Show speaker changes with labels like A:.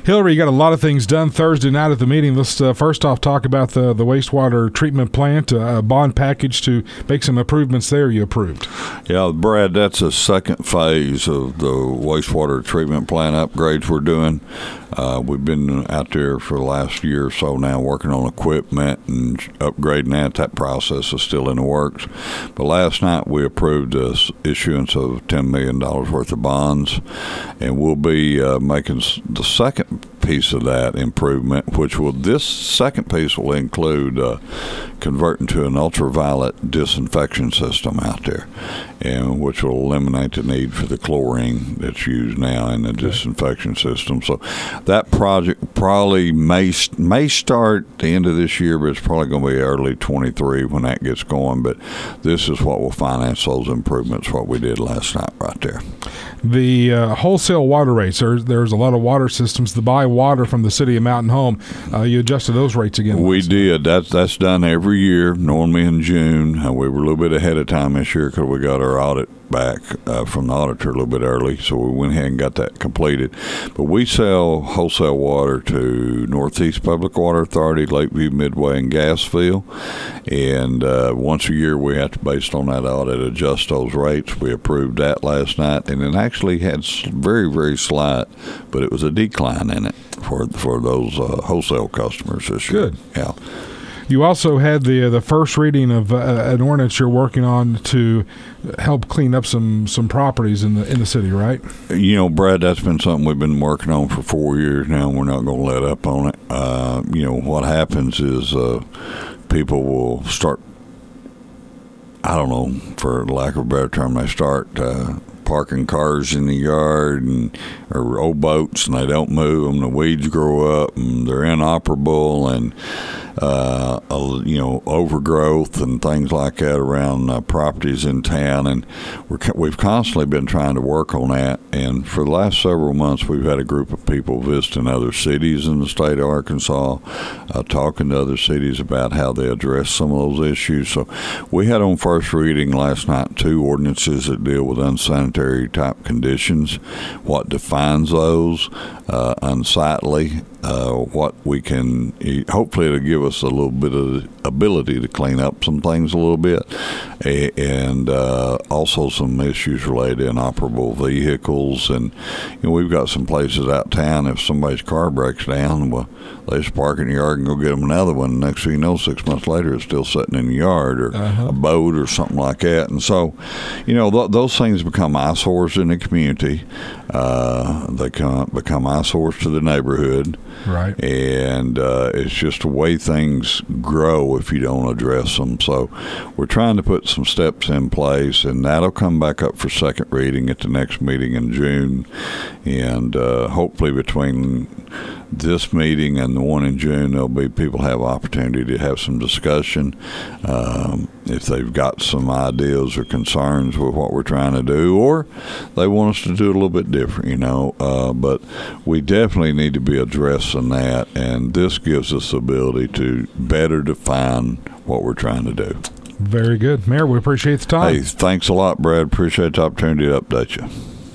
A: Hillary, you got a lot of things done Thursday night at the meeting. Let's first off talk about the wastewater treatment plant, a bond package to make some improvements there you approved.
B: Yeah, Brad, that's a second phase of the wastewater treatment plant upgrades we're doing. We've been out there for the last year or so now working on equipment and upgrading that. That process is still in the works. But last night we approved the issuance of $10 million worth of bonds, and we'll be making the second piece of that improvement, this second piece will include converting to an ultraviolet disinfection system out there, and which will eliminate the need for the chlorine that's used now in the disinfection system. So that project probably may start at the end of this year, but it's probably going to be early 23 when that gets going. But this is what will finance those improvements, what we did last night right there.
A: The wholesale water rates, there's a lot of water systems to buy water from the city of Mountain Home. You adjusted those rates again.
B: We did. That's done every year, normally in June. We were a little bit ahead of time this year because we got our audit back from the auditor a little bit early, so we went ahead and got that completed. But we sell wholesale water to Northeast Public Water Authority, Lakeview, Midway, and Gasville, and once a year we have to, based on that audit, adjust those rates. We approved that last night, and it actually had very, very slight, but it was a decline in it for those wholesale customers this year.
A: Good.
B: Yeah.
A: You also had the first reading of an ordinance you're working on to help clean up some properties in the city, right?
B: You know, Brad, that's been something we've been working on for 4 years now, and we're not going to let up on it. What happens is people will start, I don't know, for lack of a better term, they start parking cars in the yard or old boats, and they don't move them. The weeds grow up, and they're inoperable, and overgrowth and things like that around properties in town. And we've constantly been trying to work on that. And for the last several months, we've had a group of people visiting other cities in the state of Arkansas, talking to other cities about how they address some of those issues. So we had on first reading last night 2 ordinances that deal with unsanitary type conditions, what defines those, unsightly, what we can, hopefully it'll give us a little bit of ability to clean up some things a little bit, and also some issues related to inoperable vehicles. And we've got some places out town, if somebody's car breaks down, well, they just park in the yard and go get them another one. Next thing you know, 6 months later, it's still sitting in the yard, or a boat or something like that. And so, those things become eyesores in the community. They become eyesores to the neighborhood.
A: Right.
B: And it's just the way things grow if you don't address them. So we're trying to put some steps in place, and that'll come back up for second reading at the next meeting in June. And hopefully between this meeting and the one in June, there'll be people have opportunity to have some discussion if they've got some ideas or concerns with what we're trying to do, or they want us to do it a little bit different, but we definitely need to be addressing that, and this gives us the ability to better define what we're trying to do.
A: Very good. Mayor, we appreciate the time.
B: Hey, thanks a lot, Brad. Appreciate the opportunity to update you.